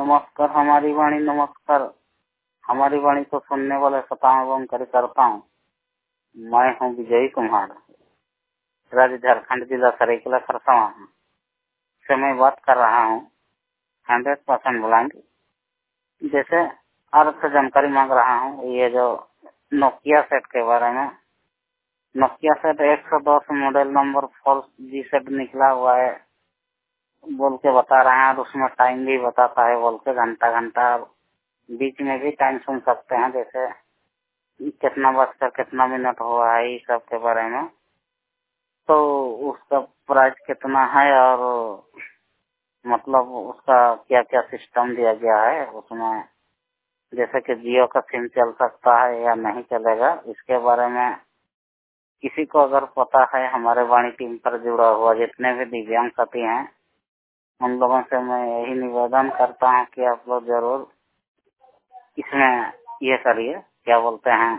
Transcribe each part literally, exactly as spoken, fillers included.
नमस्कार, हमारी वाणी नमस्कार। हमारी वाणी को सुनने वाले श्रोताओं एवं कार्यकर्ताओं, मैं हूँ विजय कुमार, राज्य झारखंड, जिला सरायकेला खरसावां से मैं बात कर रहा हूँ। हंड्रेड परसेंट ब्लाइंड जैसे अर्थ से जानकारी मांग रहा हूँ। ये जो नोकिया सेट के बारे में, नोकिया सेट एक सौ दस model number four G set निकला हुआ है बोल के बता रहे हैं, और उसमें टाइम भी बताता है बोल के, घंटा घंटा बीच में भी टाइम सुन सकते हैं, जैसे कितना बजकर कितना मिनट हुआ है, इस सब के बारे में। तो उसका प्राइस कितना है और मतलब उसका क्या क्या सिस्टम दिया गया है उसमें, जैसे कि जियो का सिम चल सकता है या नहीं चलेगा, इसके बारे में किसी को अगर पता है, हमारे वाणी टीम पर जुड़ा हुआ जितने भी दिव्यांग साथी हैं, उन लोगों से मैं यही निवेदन करता हूँ कि आप लोग जरूर इसमें ये करिए, क्या बोलते हैं,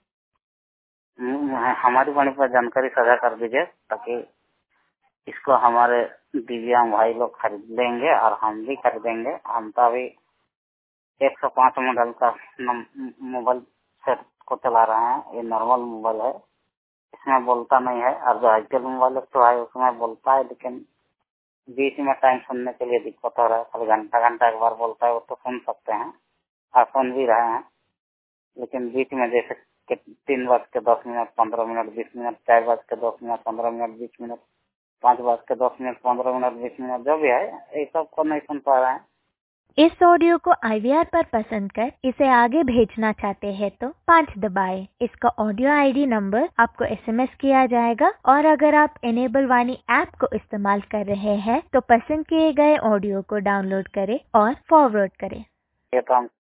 हमारी वाणी पर जानकारी साझा कर दीजिए, ताकि इसको हमारे दिव्यांग भाई लोग खरीद लेंगे और हम भी खरीदेंगे। हम तो अभी एक सौ पाँच मॉडल का मोबाइल सेट को चला रहे हैं। ये नॉर्मल मोबाइल है, इसमें बोलता नहीं है, और जो आईपीएल मोबाइल तो है उसमें बोलता है, लेकिन बीच में टाइम सुनने के लिए दिक्कत हो रहा है। कल घंटा घंटा एक बार बोलता है, वो तो सुन सकते हैं और सुन भी रहे हैं, लेकिन बीच में जैसे तीन बज के दस मिनट पंद्रह मिनट बीस मिनट, चार बज के दस मिनट पंद्रह मिनट बीस मिनट, पाँच बज के दस मिनट पंद्रह मिनट बीस मिनट, जो भी है, ये सब को नहीं सुन पा रहे हैं। इस ऑडियो को आई वी आर पर पसंद कर इसे आगे भेजना चाहते हैं तो पाँच दबाएं। इसका ऑडियो आईडी नंबर आपको एसएमएस किया जाएगा, और अगर आप इनेबल वाणी ऐप को इस्तेमाल कर रहे हैं तो पसंद किए गए ऑडियो को डाउनलोड करें और फॉरवर्ड करें। ये तो हम